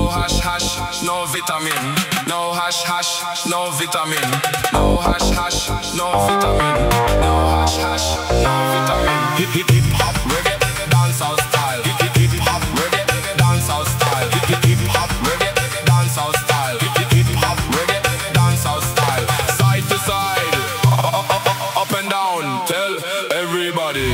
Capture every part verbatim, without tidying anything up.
hash hash, no vitamin. No hash hash, no vitamin. No hash hash, no vitamin. No hash hash, no vitamin. Hip hip hip hop, reggae, dancehall style. Hip hip hip hop, reggae, dancehall style. Hip hip hip hop, reggae, dancehall style. Hip hip hip hop, reggae, dancehall style. Side to side, up, up, up, up and down. Tell everybody.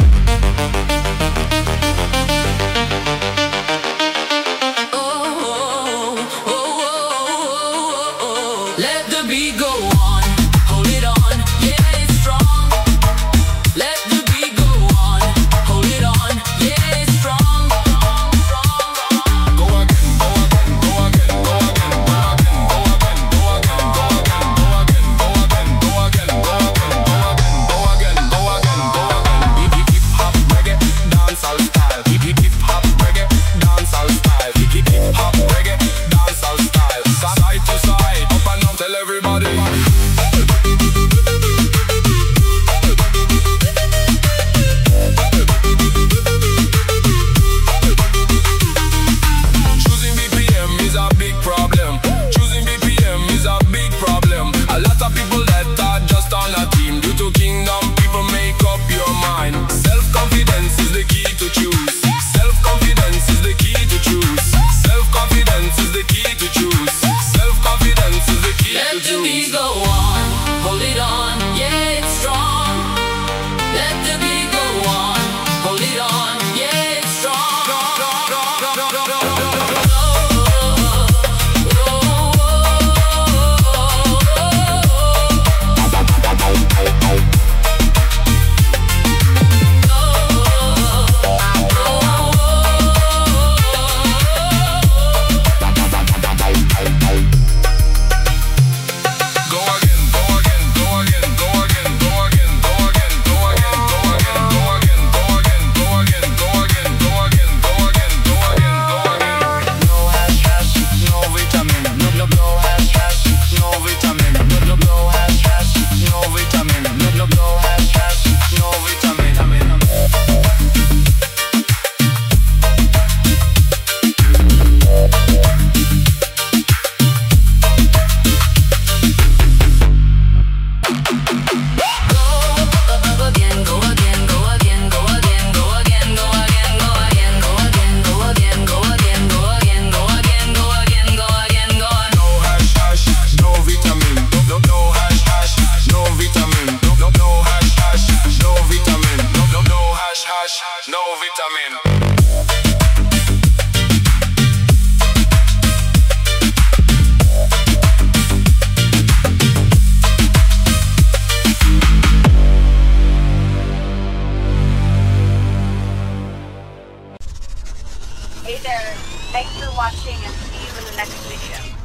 Let the beat go on, hold it on, yeah, it's strong. Let the beat go on, hold it on, yeah, it's strong, strong, strong. Go again, go again, go again, go again, go again, go again, go again, go again, go again, go again, go again, go again, go again, go again, go again. Hip hip hip hop reggae, dancehall style. Hip hip hip hop reggae, dancehall style. Hip hip hip hop reggae, dancehall style. Side to side, up and down, tell everybody. Choosing B P M is a big problem. Choosing B P M is a big problem. A lot of people that are just on a team. Due to kingdom, people make up your mind. Self-confidence is the key to choose. Self-confidence is the key to choose. Self-confidence is the key to choose. Self-confidence is the key Let to the beat choose. go on, hold it on, yeah, it's strong. Let the beat go on, hold it on, yeah, it's strong. Go again, go again, go again, go again, go again, go again, go again, go again, go again, go again, go again, go again, go again, go again, go again, go again. No hash hash, no vitamin. No no no hash hash, no vitamin. No no no hash hash, no vitamin. No no no hash hash, no vitamin. Go again, go again, go again, go again, go again, go again, go again, go again, go again, go again, go again, go again, go again, go again, go on. No hash hash, no vitamin. No no no hash hash, no vitamin. No no no hash hash, no vitamin. No no no hash hash, no vitamin. Hey there, thanks for watching and see you in the next video.